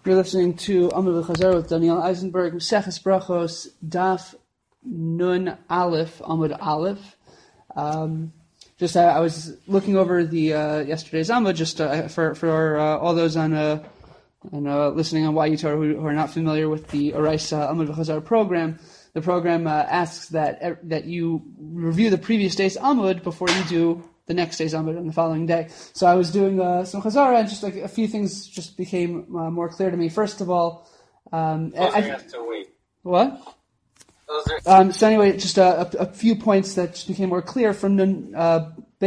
You're listening to Amud Chazar with Daniel Eisenberg, Maseches Brachos, Daf Nun Aleph, Amud Aleph. I was looking over the yesterday's Amud, just for all those on listening on YU Torah who are not familiar with the Oraisa Amud Chazar program. The program asks that you review the previous day's Amud before you do the next day's Amud on the following day. So I was doing some Chazara, and just like a few things just became more clear to me. First of all, what? So anyway, just a few points that just became more clear from Nun Amud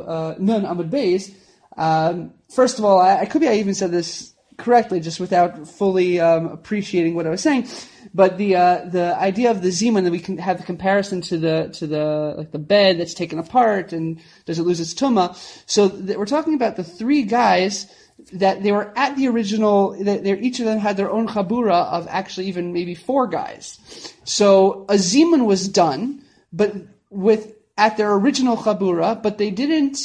Beis. First of all, I even said this correctly, just without fully appreciating what I was saying. But the idea of the zimun, that we can have the comparison to the bed that's taken apart and does it lose its tumah. So we're talking about the three guys that they were at the original. Each of them had their own chabura of actually even maybe four guys. So a zimun was done, but at their original chabura, but they didn't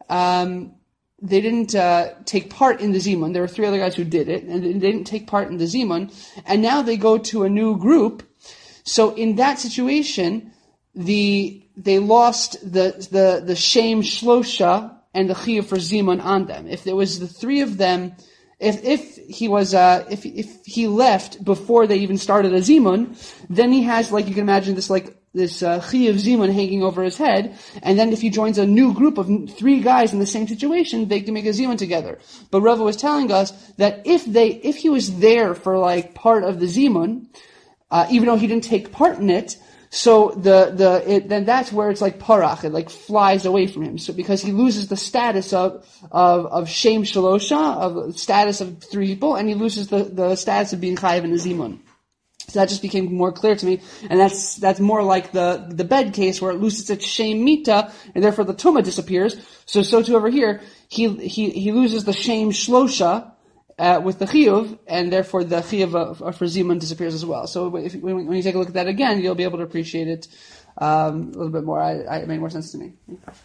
take part in the zimun. There were three other guys who did it, and they didn't take part in the zimun. And now they go to a new group. So in that situation, they lost the shame shlosha and the chiyuv for zimun on them. If there was the three of them, if he left before they even started a zimun, then he has, like you can imagine, this chiyuv zimun hanging over his head, and then if he joins a new group of three guys in the same situation, they can make a zimun together. But Rava was telling us that if he was there for part of the zimun, even though he didn't take part in it, so then that's where it's like parach, it flies away from him. So because he loses the status of shem shalosha, of status of three people, and he loses the status of being chayiv in the zimun. So that just became more clear to me, and that's more like the bed case where it loses its shame mita, and therefore the tumah disappears. So too over here, he loses the shame shlosha with the chiyuv, and therefore the chiyuv for zimun disappears as well. So when you take a look at that again, you'll be able to appreciate it a little bit more. It made more sense to me.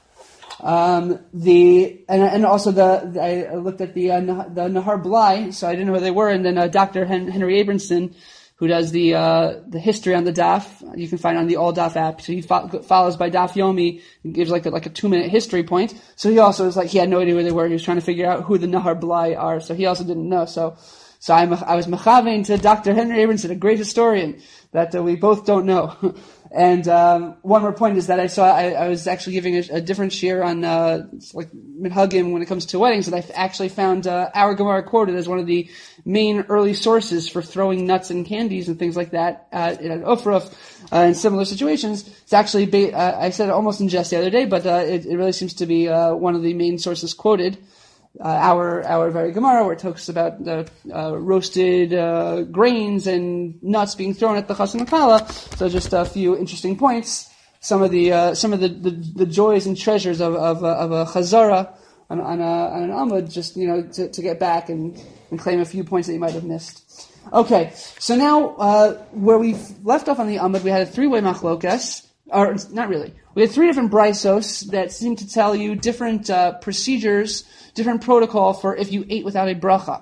And also I looked at the Nahar Blai, so I didn't know who they were, and then Dr. Henry Abramson, who does the history on the Daf. You can find on the All Daf app. So he follows by Daf Yomi and gives like a 2-minute history point. So he also was he had no idea who they were. He was trying to figure out who the Nahar Blai are. So he also didn't know. So I was mechavein to Dr. Henry Abramson, a great historian that we both don't know. And one more point is that I was actually giving a different shir on minhagim when it comes to weddings, and I actually found our Gemara quoted as one of the main early sources for throwing nuts and candies and things like that in Ofruf in similar situations. It's actually I said it almost in jest the other day, but it really seems to be one of the main sources quoted. Our very Gemara, where it talks about the roasted grains and nuts being thrown at the Chassan Akala. So just a few interesting points. Some of the joys and treasures of a Chazara on an Amud, just to get back and claim a few points that you might have missed. Okay, so now where we left off on the Amud, we had a 3-way machlokas. Or not really. We had 3 different brisos that seem to tell you different procedures, different protocol for if you ate without a bracha.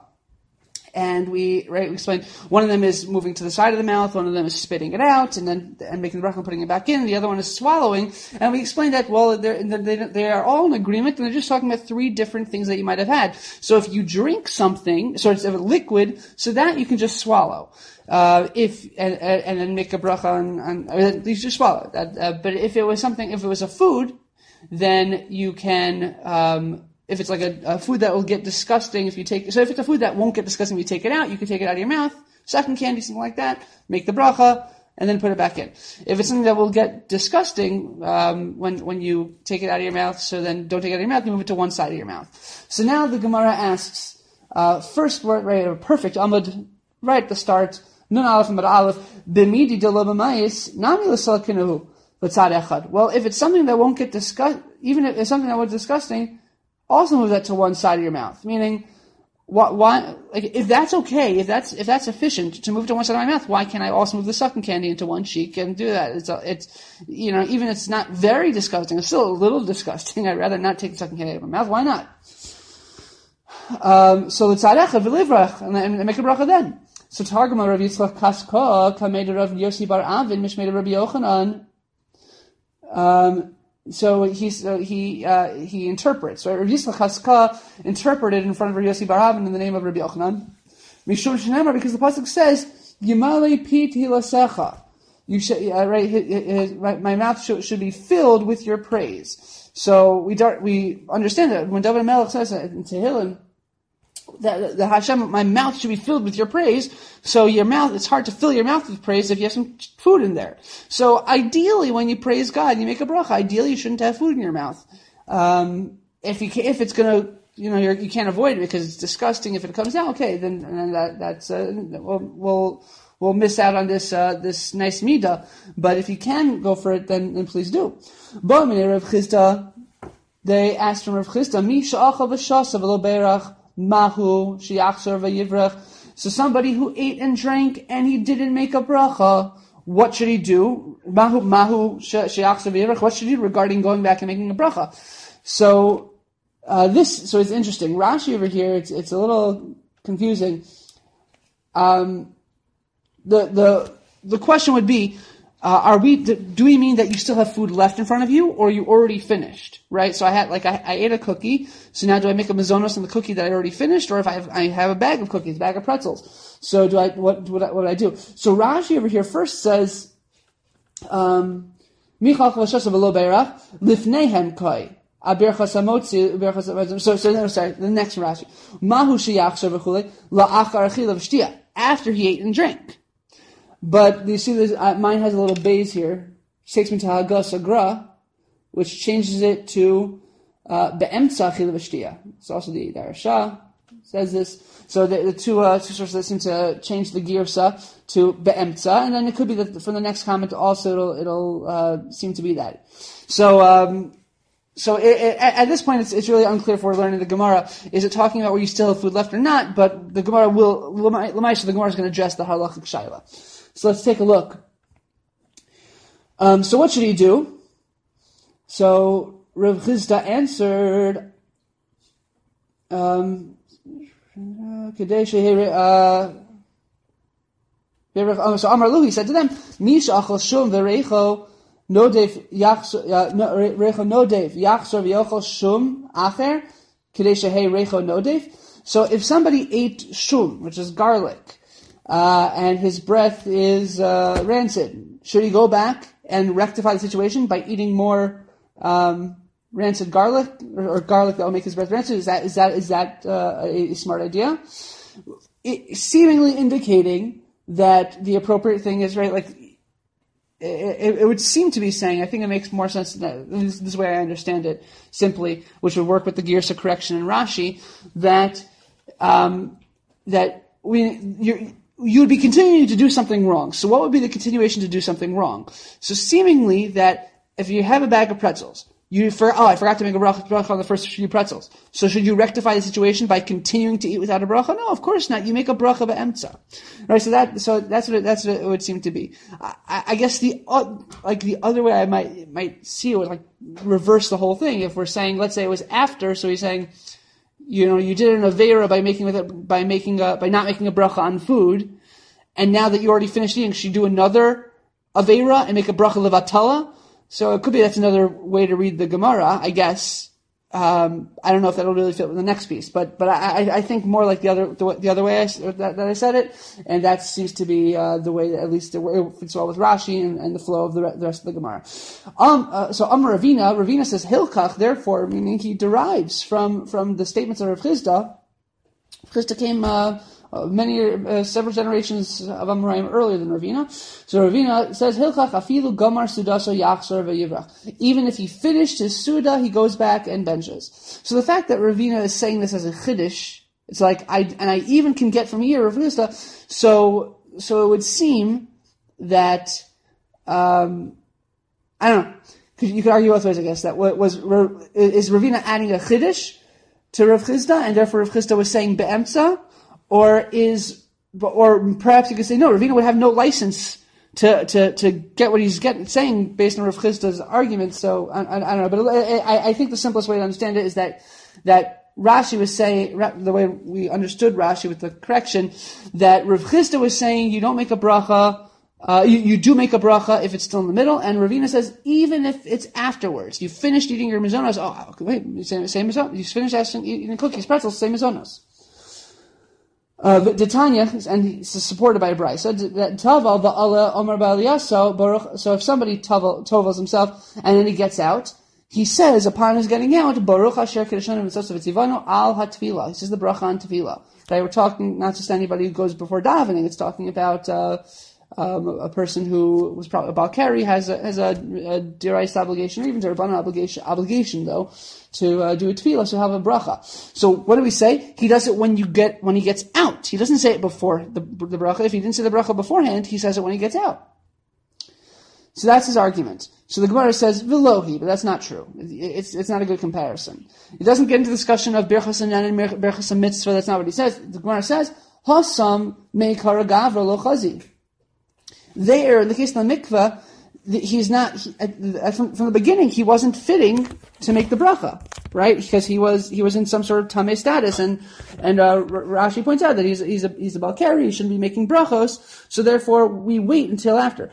And we explained one of them is moving to the side of the mouth, one of them is spitting it out and making the bracha and putting it back in, the other one is swallowing. And we explained that they are all in agreement, and they're just talking about 3 different things that you might have had. So if you drink something, so it's a liquid, so that you can just swallow. And then make a bracha on you just swallow that. But if it was a food, then you can, if it's like a food that will get disgusting if it's a food that won't get disgusting if you take it out, you can take it out of your mouth, sucking candy, something like that, make the bracha, and then put it back in. If it's something that will get disgusting, when you take it out of your mouth, so then don't take it out of your mouth, you move it to one side of your mouth. So now the Gemara asks, first, a perfect Amud, right at the start, Nun Aleph Amud Aleph, B'midi de lo b'mayis, nami l'sal kinuhu, l'tzad echad. Well, if it's something that won't get even if it's something that was disgusting, also move that to one side of your mouth. Meaning, why? If that's okay, if that's sufficient to move to one side of my mouth, why can't I also move the sucking candy into one cheek and do that? It's even if it's not very disgusting, it's still a little disgusting. I'd rather not take the sucking candy out of my mouth. Why not? So l'tzarecha v'livrach, and make a bracha then. So Targum Rav Yitzchak Kaska kamed Rav Yossi bar Avin mishmei Rabbi Yochanan. So he interprets. Right? Rav Yitzchak Kaska interpreted in front of Rav Yossi bar Avin in the name of Rabbi Yochanan. Mishum Shneimer, because the pasuk says Yimale Pit Hilasecha. You should, my mouth should be filled with your praise. So we understand that when David Melech says in Tehillim, that the Hashem, my mouth should be filled with your praise. So your mouth, it's hard to fill your mouth with praise if you have some food in there. So ideally, when you praise God, you make a bracha. Ideally, you shouldn't have food in your mouth. If it's gonna, you can't avoid it because it's disgusting. If it comes out, okay, then that's we'll miss out on this nice midah. But if you can go for it, then please do. They asked from Rav Chisda, Mi sha'achav v'shasa v'lo beirach mahu she'achzor v'yivrach. So somebody who ate and drank and he didn't make a bracha, what should he do? Mahu she'achzor v'yivrach. What should he do regarding going back and making a bracha? So it's interesting. Rashi over here, it's a little confusing. The question would be, do we mean that you still have food left in front of you, or you already finished, right? So I ate a cookie, so now do I make a mazonos on the cookie that I already finished, or if I have a bag of cookies, a bag of pretzels, so what would I do? So Rashi over here first says, Michal Chavashas v'lo beirach, lifnehem koi. So the next Rashi. Mahu sheyachzor v'chulei, la'achar achila v'shtia. After he ate and drank. But you see, mine has a little base here. Which takes me to Haggas Agra, which changes it to be'emtza achila v'shtia. It's also the Darasha says this. So the two sources seem to change the girsa to be'emtza, and then it could be that from the next comment also it'll seem to be that. So at this point, it's really unclear if we're learning the Gemara. Is it talking about where you still have food left or not? But the Gemara the Gemara is going to address the halachic shaila. So let's take a look. So what should he do? So Rav Chisda answered, so Amar Lu, he said to them, Misha achal shum v'reicho Nodev yachzor v'yochel shum acher k'dei shehei recho nodev. So if somebody ate shum, which is garlic, and his breath is rancid, should he go back and rectify the situation by eating more rancid garlic or garlic that will make his breath rancid? Is that a smart idea? Seemingly indicating that the appropriate thing is it would seem to be saying, I think it makes more sense than that, this way I understand it simply, which would work with the Girsa correction in Rashi, that you would be continuing to do something wrong. So what would be the continuation to do something wrong? So seemingly that if you have a bag of pretzels, I forgot to make a bracha on the first few pretzels. So should you rectify the situation by continuing to eat without a bracha? No, of course not. You make a bracha be'emtza. Right? So that's what it would seem to be. I guess the other way I might see it would reverse the whole thing. If we're saying, let's say it was after, so he's saying, you did an aveira by not making a bracha on food, and now that you already finished eating, should you do another aveira and make a bracha levatala? So it could be that's another way to read the Gemara, I guess. I don't know if that'll really fit with the next piece, but I think more like the other way that I said it, and that seems to be the way that at least it fits well with Rashi and the flow of the rest of the Gemara. So Ravina says Hilkach, therefore, meaning he derives from the statements of Rav Chisda. Chisda came several generations of Amoraim earlier than Ravina. So Ravina says, Hilchach afilu gamar sudaso yachzor v'yivrach. Even if he finished his suda, he goes back and benches. So the fact that Ravina is saying this as a chiddush, it's like, I even can get from here, Rav Chisda, so it would seem that, I don't know, you could argue both ways, I guess, that is Ravina adding a chiddush to Rav Chisda, and therefore Rav Chisda was saying be'emtza, or perhaps you could say, no, Ravina would have no license to get what he's saying based on Rav Chisda's argument. So I don't know, but I think the simplest way to understand it is that Rashi was saying, the way we understood Rashi with the correction, that Rav Chisda was saying you don't make a bracha, you do make a bracha if it's still in the middle, and Ravina says even if it's afterwards, you finished eating your mizonos, wait, same mizonos, you finished eating cookies, pretzels, same mizonos. The Tanya, and it's supported by a brayso, that Taval ba'ala Omer ba'aliyaso baruch. So if somebody tovals himself and then he gets out, he says upon his getting out, Baruch Asher Kedeshanu Mitzvos V'Tzivanu Al HaTefillah. He says the bracha on tefillah. We're talking not just anybody who goes before davening. It's talking about a person who was probably a Balkari has a derais obligation, or even a Rabbanan obligation though, to do a tefillah, so have a bracha. So what do we say? He does it when he gets out. He doesn't say it before the bracha. If he didn't say the bracha beforehand, he says it when he gets out. So that's his argument. So the Gemara says Vilohi, but that's not true. It's not a good comparison. It doesn't get into the discussion of Birchas Hanan and Birchas Mitzvah. That's not what he says. The Gemara says Hasam Meikara Gavra Lo Chazi. There, in the case of the mikveh, he's not, from the beginning, he wasn't fitting to make the bracha, right? Because he was in some sort of tameh status, and Rashi points out that he's a Balkari, he shouldn't be making brachos, so therefore we wait until after.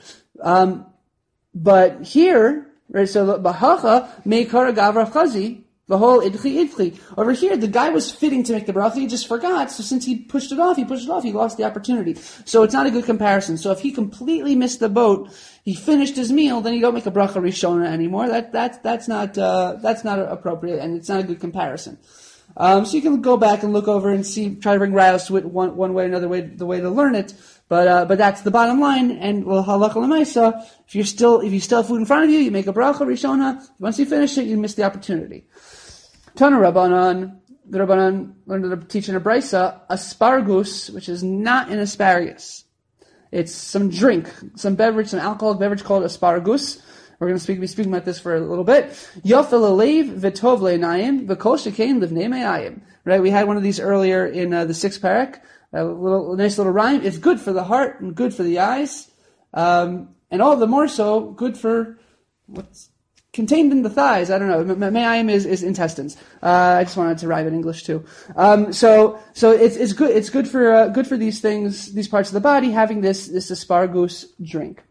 But here, right, so Bahacha, Meikara Gavra Chazi, the whole idchi. Over here, the guy was fitting to make the bracha, he just forgot, so since he pushed it off, he lost the opportunity. So it's not a good comparison. So if he completely missed the boat, he finished his meal, then you don't make a bracha rishona anymore. That's not appropriate, and it's not a good comparison. So you can go back and look over and see, try to bring rayos to it one way, another way, the way to learn it. But that's the bottom line. And halacha l'maisa, if you still have food in front of you, you make a bracha rishona. Once you finish it, you miss the opportunity. Tana Rabbanan, the Rabbanan learned to teach in a brayso, asparagus, which is not an asparagus. It's some drink, some beverage, some alcoholic beverage called asparagus. We're going to be speaking about this for a little bit. Yafel alev v'tov le'nayim v'kol shekain livnei me'ayim. Right, we had one of these earlier in the 6th parak. A nice little rhyme. It's good for the heart and good for the eyes, and all the more so good for what's contained in the thighs. I don't know. Me'ayim is intestines. I just wanted to rhyme in English too. So it's good. It's good for these things, these parts of the body, having this asparagus drink.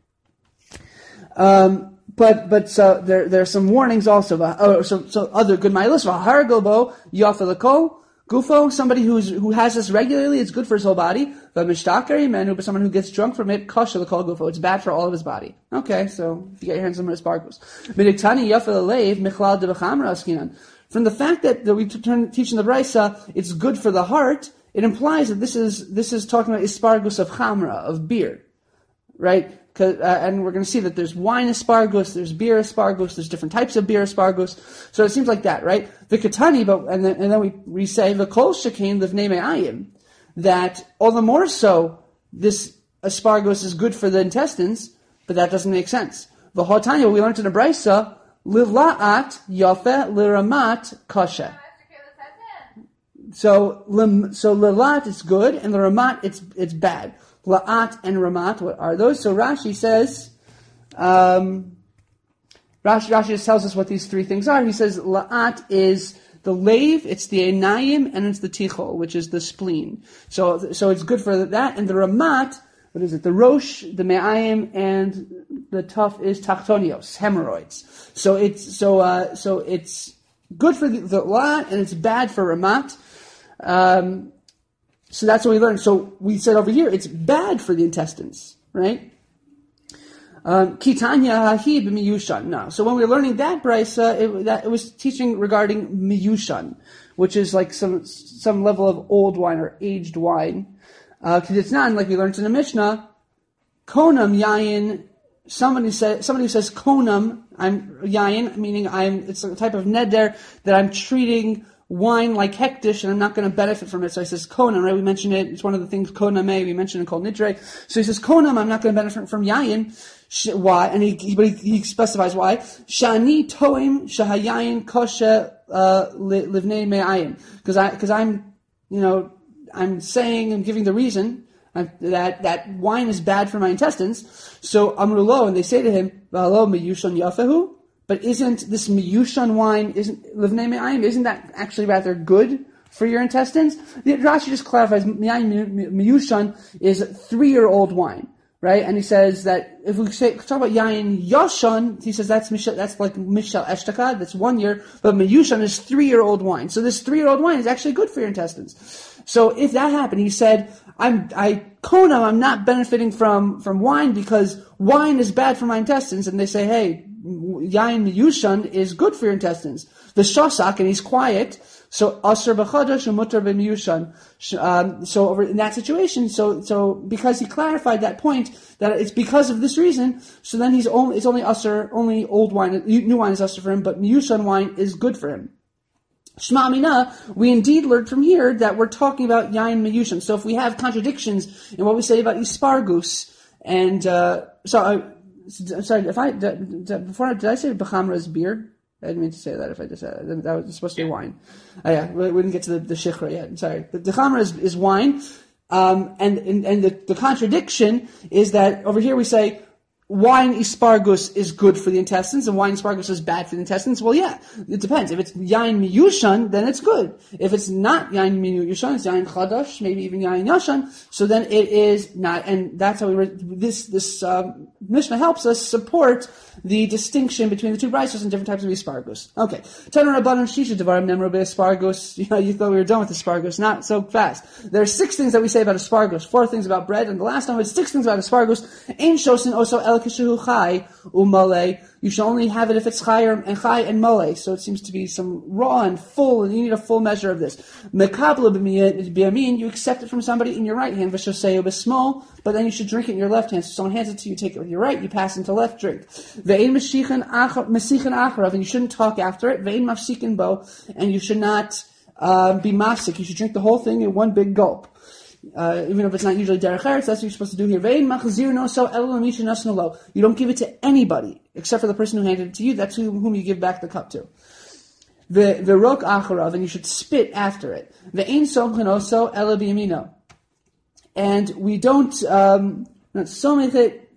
But so there are some warnings also. So other good ma'alos. V'har gobo yafelakol gufo. Somebody who has this regularly, it's good for his whole body. V'mishtakari menu, but someone who gets drunk from it, kasha l'kol gufo. It's bad for all of his body. Okay, so if you get your hands on asparagus. Midiktani yafel michlal debachamra askinan. From the fact that we teach in the brayso, it's good for the heart. It implies that this is talking about asparagus of chamra, of beer, right? And we're going to see that there's wine asparagus, there's beer asparagus, there's different types of beer asparagus. So it seems like that, right? The katani, and then we say the kol shekain livnei me'ayim, that all the more so this asparagus is good for the intestines, but that doesn't make sense. The hotanya we learned in the brayso, lila'at yafe liramat kasha. So lilat is good, and the ramat it's bad. La'at and Ramat, what are those? So Rashi says, Rashi just tells us what these three things are. He says La'at is the lave, it's the enayim, and it's the tichol, which is the spleen. So it's good for that. And the Ramat, what is it? The rosh, the me'ayim, and the tuf is tachtonios, hemorrhoids. So it's good for the La'at, and it's bad for Ramat. So that's what we learned. So we said over here, it's bad for the intestines, right? Kitanya hahi b'miyushan. No. So when we were learning that brayso, it was teaching regarding miyushan, which is like some level of old wine or aged wine. Because it's not like we learned in the Mishnah. Konam yayin. Somebody who says konam, I'm yayin, meaning it's a type of neder that I'm treating wine like hektish, and I'm not going to benefit from it. So he says konam, right? We mentioned it. It's one of the things koname we mentioned in Kol Nidre. So he says konam, I'm not going to benefit from yayin. Why? And he specifies why. Shani toim shahayayin kosher livnei me'ayim. Because I'm saying, I'm giving the reason that wine is bad for my intestines. So amrulo, and they say to him, v'halo miyushon yafehu. but isn't this miyushan wine, isn't that actually rather good for your intestines? Rashi just clarifies, miyushan is 3-year-old wine, right? And he says that if we talk about yain yashan, he says that's like mishal eshtaka, that's 1 year, but miyushan is 3-year-old wine. So this 3-year-old wine is actually good for your intestines. So if that happened, he said, I'm not benefiting from wine because wine is bad for my intestines. And they say, hey, yain miyushan is good for your intestines. The shosak, and he's quiet, so asr b'chadash and mutar b'miyushan. So over in that situation, so because he clarified that point that it's because of this reason, so then it's only asr, only old wine, new wine is asr for him, but miyushan wine is good for him. Shema Amina, we indeed learned from here that we're talking about yain miyushan. So if we have contradictions in what we say about ispargus, and sorry, did I say b'chamra is beer? I didn't mean to say that. If I just said that, that was supposed to be wine. Oh, yeah, we didn't get to the shichra yet. Sorry, the chamra is wine, and the contradiction is that over here we say wine ispargus is good for the intestines and wine ispargus is bad for the intestines. Well, yeah, it depends. If it's yain miyushan, then it's good. If it's not yain miyushan, it's yain chadash, maybe even yain yashan, so then it is not. And that's how this Mishnah helps us support the distinction between the two brisos and different types of aspargus. Okay. Tanu Rabbanan Shisha Devarim Nemru Aspargus. You thought we were done with aspargus. Not so fast. There are 6 things that we say about aspargus, 4 things about bread, and the last one was 6 things about aspargus. Ein shosin oso el kishu chai umale. You should only have it if it's chai and mole. So it seems to be some raw and full, and you need a full measure of this. Mekabla b'yamin, you accept it from somebody in your right hand, v'shoseu b'small, but then you should drink it in your left hand. So someone hands it to you, take it with your right, you pass into left, drink. Ve'ein mesichin acharav, and you shouldn't talk after it. Ve'ein mafsikin bo, and you should not be mafsik. You should drink the whole thing in one big gulp. Even if it's not usually derech eretz, that's what you're supposed to do here. You don't give it to anybody except for the person who handed it to you. That's whom you give back the cup to. V'rok acharav, and you should spit after it. Ve'ein somchen oso ela b'yamino, and we don't somech it.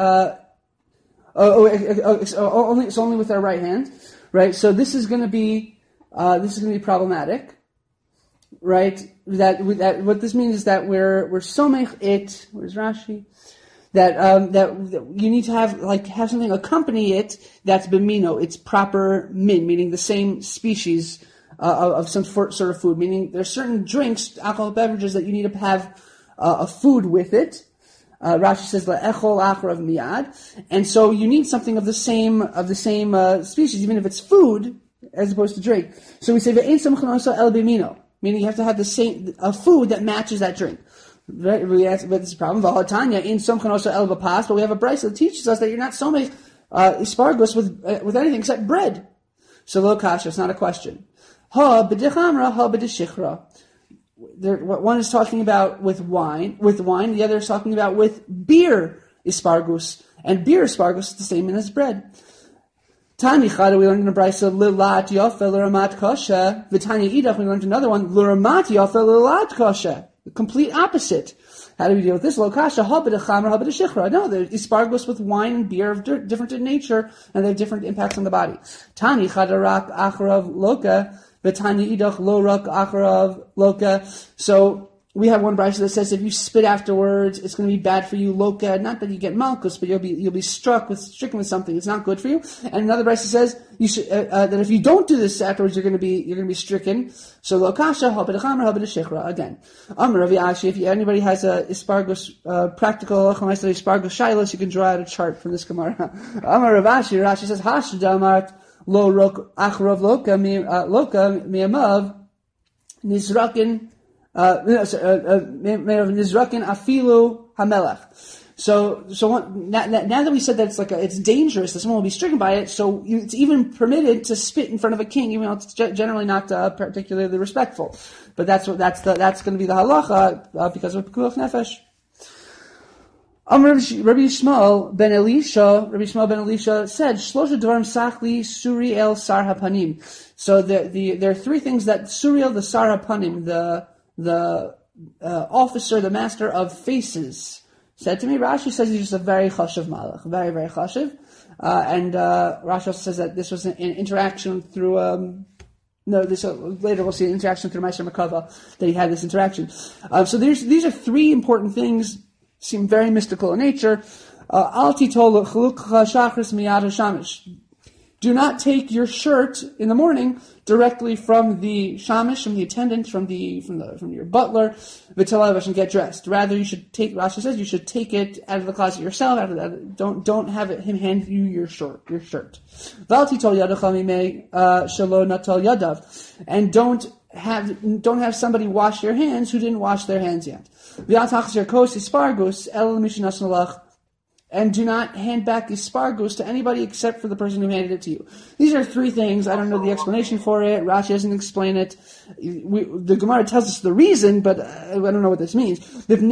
It's only with our right hand, right? So this is going to be problematic. Right, that what this means is that we're somech it. Where's Rashi? That you need to have something accompany it that's bimino. It's proper min, meaning the same species of some sort of food. Meaning there's certain drinks, alcoholic beverages that you need to have a food with it. Rashi says la'echol acharav miyad, and so you need something of the same species, even if it's food as opposed to drink. So we say ve'ein samchan oso el bimino. Meaning you have to have a food that matches that drink. Right? But this is a problem. V'hatanya in somchan oso el b'pas, but we have a brayso that teaches us that you're not somech aspargus with anything except bread. So lo kasha, it's not a question. Ha b'dechamra, ha b'deshichra. One is talking about with wine, the other is talking about with beer aspargus, and beer aspargus is the same as bread. Tani Chada, we learned in the Brisa, Lilat Yofel L'Ramat Kosha. The Tanya Idach, we learned another one, L'Ramat Yofel Lilat Kosha. The complete opposite. How do we deal with this? Lo Kasha, Habad Chamra, Habad Shichra. No, the aspargus with wine and beer of different in nature, and they have different impacts on the body. Tani Chada Rak Acharav Loka, the Tanya Idach Lo Rak Acharav Loka. So, we have one brayso that says if you spit afterwards, it's going to be bad for you. Loka, not that you get malchus, but you'll be stricken with something. It's not good for you. And another brayso says you should that if you don't do this afterwards, you're going to be stricken. So lokasha habed chamer habed shechra again. Amar Ravi Ashi, if anybody has a aspargus practical aspargus shilos, you can draw out a chart from this gemara. Amar Rav Ashi, Rashi says hash damart lo rok achrav loka miyamav nizrakin. Nizrakin afilu hamelech. So now that we said that it's dangerous that someone will be stricken by it, so it's even permitted to spit in front of a king, even though it's generally not particularly respectful. But that's going to be the halacha because of pekuach nefesh. Rabbi Yishmael ben Elisha said, "Shlosha dvarim sachli suri el sar hapanim." So there are 3 things that Suriel the sar hapanim, the officer, the master of faces, said to me. Rashi says he's just a very chashuv malach, very, very chashuv. And Rashi also says that this was an interaction through. Later we'll see an interaction through Meiser Merkava that he had this interaction. So these are three important things. Seem very mystical in nature. Al titol chalukcha shachris miyad hashamish. Do not take your shirt in the morning directly from the shamish, from the attendant, from your butler, v'telavesh, and get dressed. Rather, you should take. Rashi says you should take it out of the closet yourself. After that, don't have him hand you your shirt. V'al titol yadacha mimei shelo natal yadav, and don't have somebody wash your hands who didn't wash their hands yet. V'al tachas your kos ispargus el mishinas nalach. And do not hand back ispargus to anybody except for the person who handed it to you. These are three things. I don't know the explanation for it. Rashi doesn't explain it. The Gemara tells us the reason, but I don't know what this means.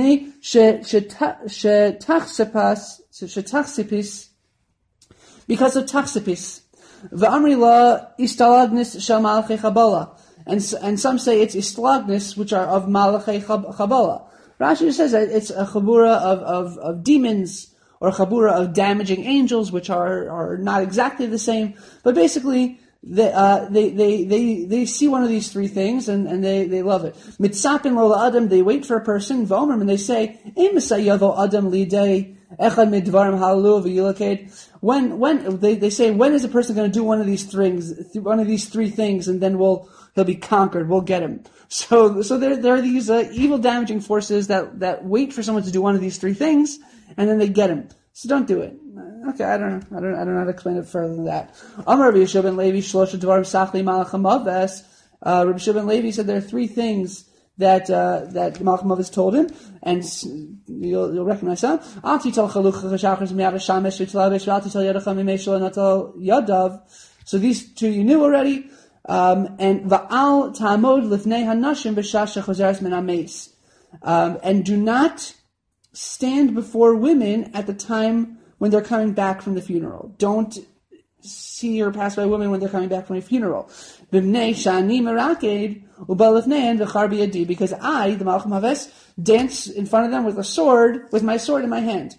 Because of tachsipis. V'amri la istalagnis shel malachei Chabala. And some say it's istalagnis, which are of malachei Chabala. Rashi says that it's a chabura of demons, or a chabura of damaging angels, which are not exactly the same, but basically they see one of these three things and they love it. Mitzapin lo adam, they wait for a person, v'omrim, and they say, Ein misayavo adam lidei echad midvarim halalu v'yilaked. When they say, when is a person going to do one of these three things, and then he'll be conquered, we'll get him. So there are these evil damaging forces that wait for someone to do one of these three things, and then they get him. So don't do it. Okay, I don't know how to explain it further than that. Amar Rabbi Yeshua ben Levi shlosha dvarim sachli malach hamaves. Rabbi Yeshua ben Levi said there are three things that Malach Hamaves told him, and you'll recognize them. Al tital chalucha chashachris miyad hashamesh v'telavesh v'al tital yadacha mimei shelo natal yadav. So these two you knew already. And va'al ta'amod lifnei hanashim b'shah shechozeres min hameis. And do not stand before women at the time when they're coming back from the funeral. Don't see or pass by women when they're coming back from a funeral. Because I, the Malach Hamaves, dance in front of them with my sword in my hand.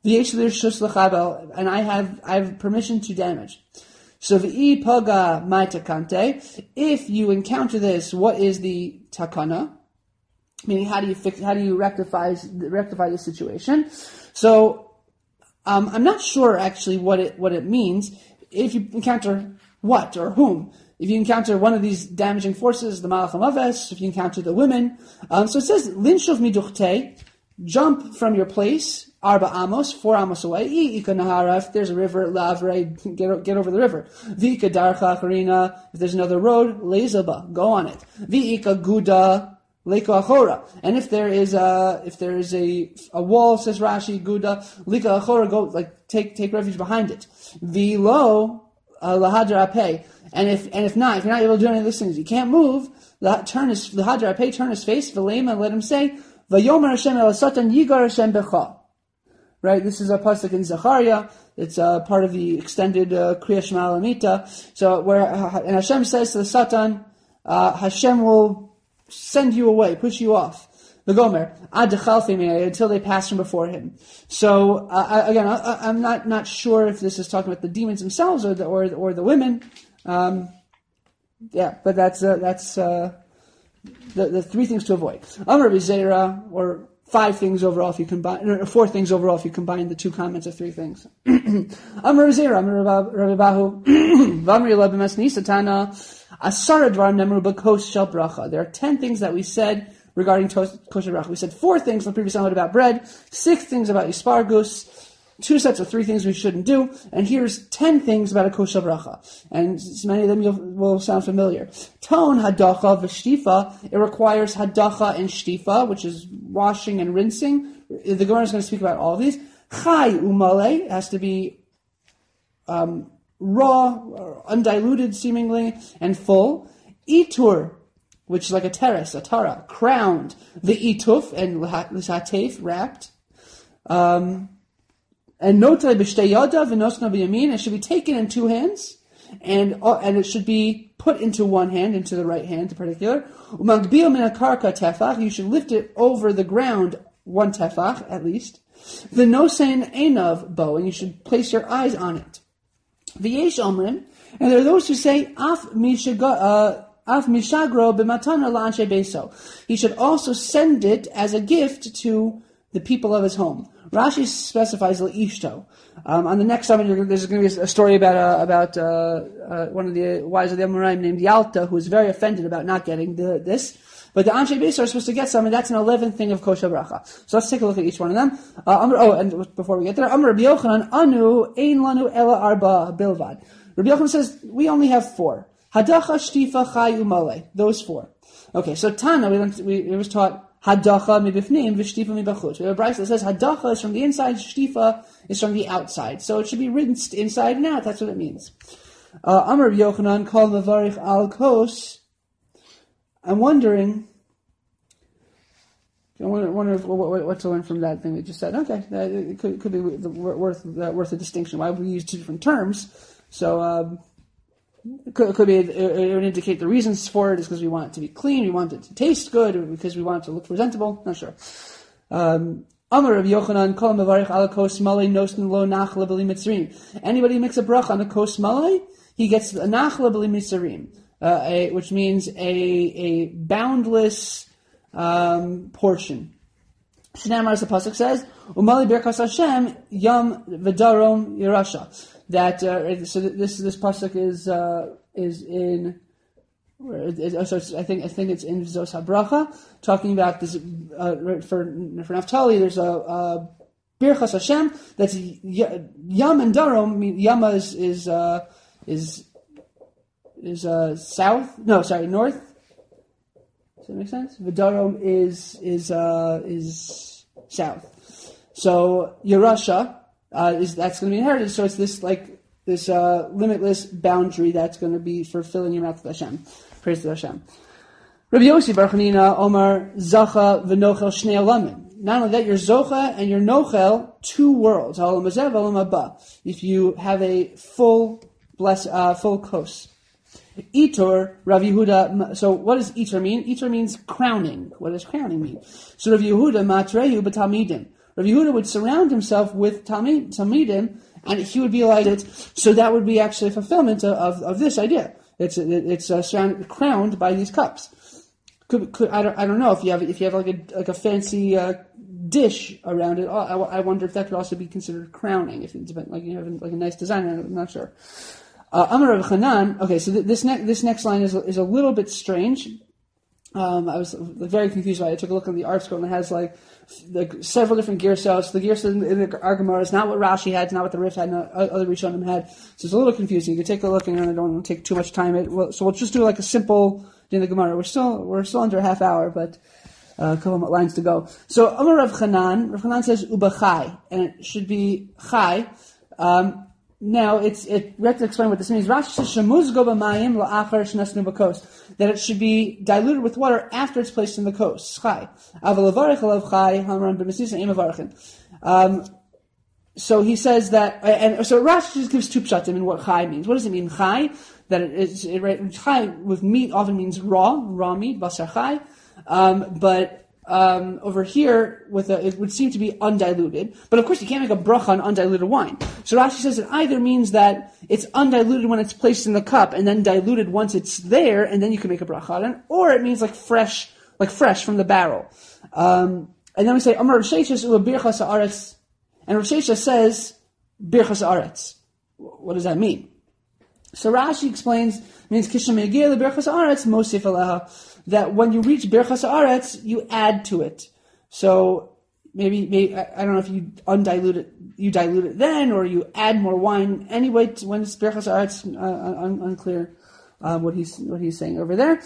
And I have permission to damage. So v'i paga my takante. If you encounter this, what is the takana? Meaning, how do you rectify the situation? So, I'm not sure actually what it means. If you encounter what or whom, if you encounter one of these damaging forces, the Malach Hamaves, if you encounter the women, so it says linshuv miduchte, jump from your place, arba amos, 4 amos away, ika nahara, if there's a river, lavre, get over the river, vika darcha charina, if there's another road, lezaba, go on it, vika guda, Leko Achora. And if there is a wall, says Rashi, Guda, Leko Achora, go, take refuge behind it. Vilo, Lahadra Apeh. And if not, if you're not able to do any of those things, you can't move, Lahadra Apeh, turn his face, Vilema, and let him say, Vayomer Hashem el Satan Yigar Hashem Becha. Right? This is a pasuk in Zechariah. It's part of the extended Kriya Shema Lamita. So and Hashem says to the Satan, Hashem will send you away, push you off. The Gomer, until they pass from before him. So again, I'm not sure if this is talking about the demons themselves or the women. But that's the three things to avoid. Amar B'Zeira, or 5 things overall if you combine, or 4 things overall if you combine the 2 comments of 3 things. Amar B'Zeira, Amar Rabbi Bahu, V'amri Ela B'Masni Satana. Asara dvarim nemru b'kos shel bracha. There are 10 things that we said regarding kosher bracha. We said 4 things in the previous episode about bread, 6 things about ispargus, 2 sets of 3 things we shouldn't do, and here's 10 things about a kosher bracha. And many of them will sound familiar. Ton, hadacha, v'shtifa. It requires hadacha and shtifa, which is washing and rinsing. The Gemara is going to speak about all of these. Chai umale, it has to be raw, or undiluted seemingly, and full. Itur, which is like a terrace, a tara, crowned. The ituf, and l'hatef, wrapped. And notai b'shtei yadav v'nosna b'yamin, it should be taken in 2 hands, and it should be put into one hand, into the right hand in particular. Umagbil min akarka tefach, you should lift it over the ground 1 tefach, at least. V'nosein einav bo, and you should place your eyes on it. V'yesh omrim, and there are those who say, af mishagro b'matana la'anshe beso. He should also send it as a gift to the people of his home. Rashi specifies l'ishto. On the next summit, there's going to be a story about one of the wives of the Amoraim named Yalta, who is very offended about not getting this. But the Anshe Beis are supposed to get some, and that's an 11th thing of Kosher Bracha. So let's take a look at each one of them. And before we get there, Amar Rabbi Yochanan, Anu, Ein Lanu Ela Arba Bilvad. Rabbi Yochanan says, we only have 4. Hadacha, Shtifa, Chai, Umale. Those 4. Okay, so Tana, we was taught, Hadacha mibifnim, V'shtifa mibachutz. We have a brayso that says, Hadacha is from the inside, Shtifa is from the outside. So it should be rinsed inside and out, that's what it means. Amar Rabbi Yochanan, Kol Mavarich Al Kos. I'm wondering what to learn from that thing we just said. Okay, it could be worth a distinction. Why would we use 2 different terms? So it could be it would indicate the reasons for it is because we want it to be clean, we want it to taste good, or because we want it to look presentable. Not sure. Amar Rabbi Yochanan, Kol Mavarich Al Kos Malay Nosn Lo Nachla B'li Mitzrim. Anybody who makes a bracha on a Kos Malay, he gets a Nachla B'li Mitzrim. Which means a boundless portion. Shnamar, as the pasuk says, "Umali berkas Hashem yam v'darom yerasha." That so this pasuk is in. I think it's in Zos HaBracha, talking about this for Naphtali. There's a berkas Hashem that's yam and darom. I mean, yama is south? No, sorry, north. Does that make sense? Vidarom is south. So Yerusha that's going to be inherited. So it's this limitless boundary that's going to be fulfilling your mouth with Hashem. Praise to Hashem. Rabbi Yossi Bar Chanina Omar Zacha v'Nochel Shnei Alamin. Not only that, you're Zocha and you're Nochel, 2 worlds. Ha'olam hazeh v'olam haba. If you have a full kos. Itor, Rav Yehuda, so what does Itor mean? Itor means crowning. What does crowning mean? So Rav Yehuda, Matrehu b'Talmidim. Rav Yehuda would surround himself with Talmidim, and he would be like it. So that would be actually a fulfillment of this idea. It's surrounded, crowned by these cups. I don't know if you have like a fancy dish around it. I wonder if that could also be considered crowning. If it's like you have like a nice design. I'm not sure. Amar Rav Chanan. Okay, so this next line is a little bit strange. I was very confused by it. I took a look at the art scroll and it has like several different girsos. The girsa in the Argamar is not what Rashi had, it's not what the Rif had, not other Rishonim had. So it's a little confusing. You can take a look, and I don't want to take too much time. So we'll just do like a simple in the Gemara. We're still under a half hour, but a couple more lines to go. So Amar Rav Chanan. Rav Chanan says ubachai, and it should be chai. Now, we have to explain what this means. Rashi says, "Shemuzgo b'mayim la'achar shnasnu b'kos," that it should be diluted with water after it's placed in the kos. Chai. Aval avarich alav chai hamran b'mesisa im avarichin. So he says that, and so Rashi just gives 2 pshatim in what chai means. What does it mean, chai? That chai with meat often means raw meat, basar chai. But over here, it would seem to be undiluted. But of course, you can't make a bracha on undiluted wine. So Rashi says it either means that it's undiluted when it's placed in the cup, and then diluted once it's there, and then you can make a bracha on it, or it means like fresh from the barrel. And then we say, Amar Rav Sheshes ua birchas haaretz, and Rav Sheshes says birchas haaretz. What does that mean? So Rashi explains, means kishem yegeh lebirchas haaretz mosif aleha, that when you reach birchas haaretz, you add to it. So maybe I don't know if you dilute it then, or you add more wine anyway when it's birchas haaretz. Unclear what he's saying over there.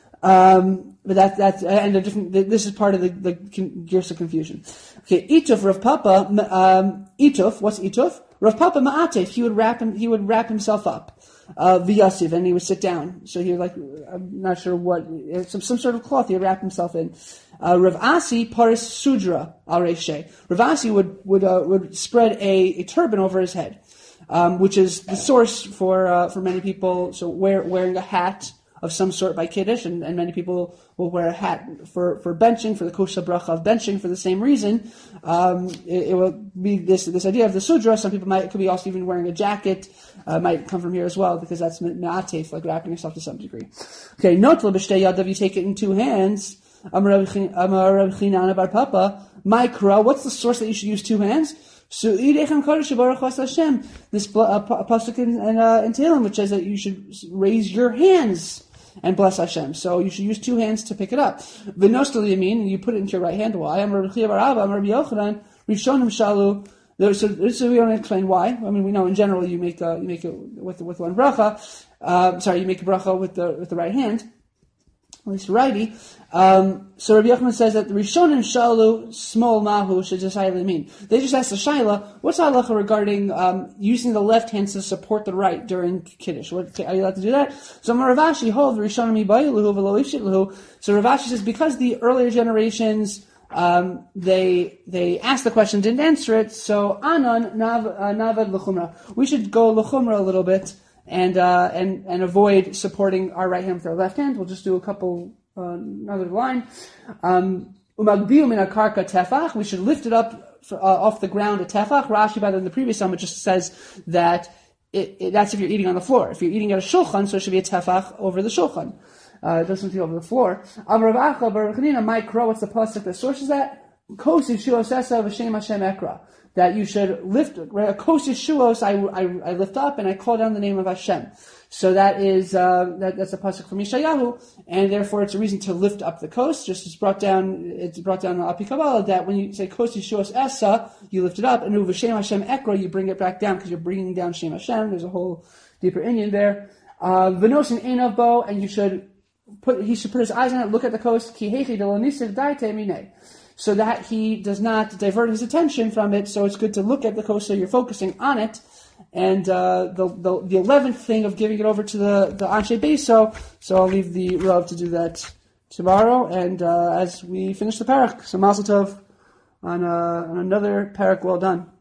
But that's and this is part of the Girsa confusion. Okay, Ituf Rav Papa. Ituf, what's Ituf? Rav Papa Ma'atef. He would wrap himself up. V'yasiv, and he would sit down. So he would I'm not sure what, some sort of cloth he would wrap himself in. Rav Asi Paris Sudra al Reshe. Rav Asi would spread a turban over his head, which is the source for many people. So wearing a hat of some sort by Kiddush, and many people will wear a hat for benching, for the kosher bracha of benching for the same reason. It will be this idea of the sudra. Some people could be also even wearing a jacket, might come from here as well, because that's me'atef, like wrapping yourself to some degree. Okay, notla b'shtei yadav, you take it in two hands. Amar Rabbi Chinan bar Papa, Mikra, what's the source that you should use two hands? So this pasuk in Tehillim, which says that you should raise your hands and bless Hashem. So you should use two hands to pick it up. V'nostal yamin, and you put it into your right hand. Why? I'm Rabbi Chia bar Abba, I'm Rabbi Yochanan, Rishonim shalu. So we don't explain why. I mean, we know in general you make it with one bracha. You make a bracha with the right hand, at least righty. So Rabbi Yochanan says that the Rishonim shalu small mahu should just mean. They just asked the shaila, what's the halacha regarding using the left hand to support the right during Kiddush? Are you allowed to do that? So Rav Ashi hold the Rishonim ibayluhu v'lo ishitluhu. So Rav Ashi says because the earlier generations they asked the question, didn't answer it. So anan navad l'chumra. We should go l'chumra a little bit and avoid supporting our right hand with our left hand. We'll just do a couple. Another line. Umagbiu min akarka tefach. We should lift it up off the ground a tefach. Rashi, by the previous summit, just says that that's if you're eating on the floor. If you're eating at a shulchan, so it should be a tefach over the shulchan. It doesn't feel over the floor. Amar Rav Acha bar Chanina, Mikra, what's the pasuk that sources that? Kos yishuos v'shem Hashem ekra. That you should lift, kos yishuos, I lift up and I call down the name of Hashem. So that is, that's a pasuk from Yeshayahu, and therefore it's a reason to lift up the kos. Just it's brought down in the Api Kabbalah that when you say kos yishuos esa, you lift it up, and v'shem Hashem ekra, you bring it back down because you're bringing down Shem Hashem. There's a whole deeper inyan there. V'nosin einav bo, and he should put his eyes on it, look at the kos, ki heichi de lo nisiv daite minei. So that he does not divert his attention from it. So it's good to look at the kos so you're focusing on it. And the 11th thing of giving it over to the Anshe Beso. So I'll leave the Rav to do that tomorrow. And as we finish the parak, so Mazel Tov on another parak well done.